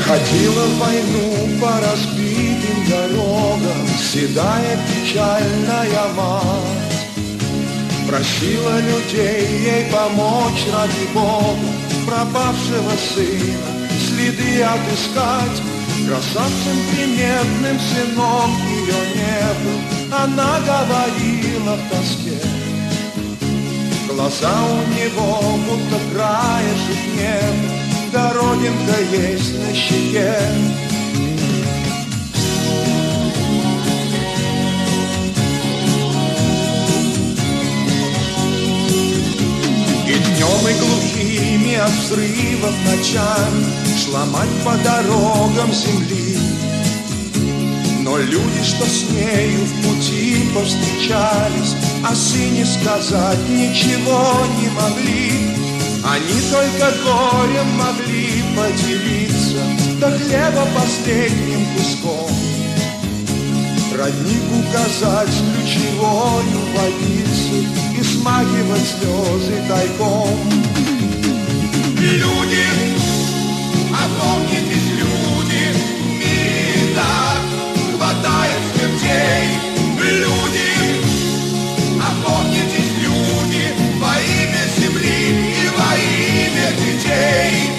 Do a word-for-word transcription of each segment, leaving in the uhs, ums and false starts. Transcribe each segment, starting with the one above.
Ходила в войну по разбитым дорогам седая печальная мать. Просила людей ей помочь ради Бога, пропавшего сына следы отыскать. Красавцем приметным сынок ее не был, она говорила в тоске. Глаза у него будто краешек неба, да родинка есть на щеке. И днем, и глухими от взрывов ночами шла мать по дорогам земли. Но люди, что с нею в пути повстречались, о сыне сказать ничего не могли. Они только горем могли поделиться, до хлеба последним куском. Родник указать ключевою водицу и смахивать слезы тайком. Люди, опомнитесь, люди, в мире так хватает смертей. Люди, опомнитесь, люди, во имя земли и во имя детей.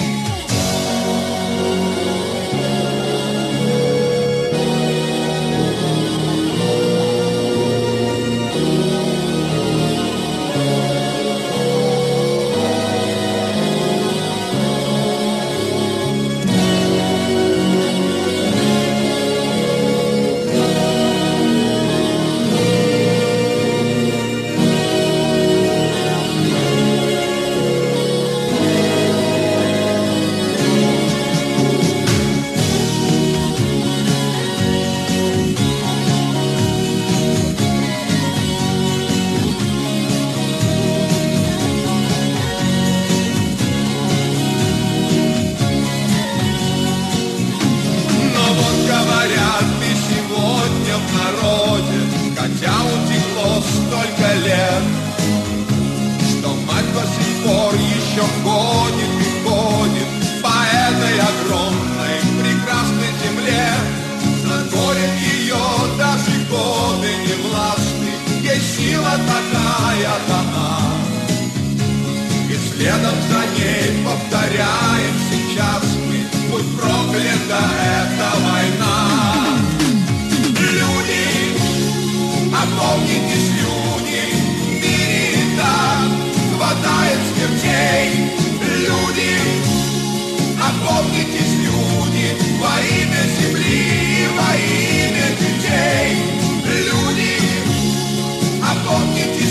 Хотя утекло столько лет, что мать до сих пор еще ходит и ходит по этой огромной прекрасной земле. Над горем ее даже годы не властны, ей сила такая дана. И следом за ней повторяем сейчас мы: будь проклята эта война. Опомнитесь, люди, в мире так хватает смертей. Люди, опомнитесь, люди, во имя земли и во имя детей. Люди, опомнитесь.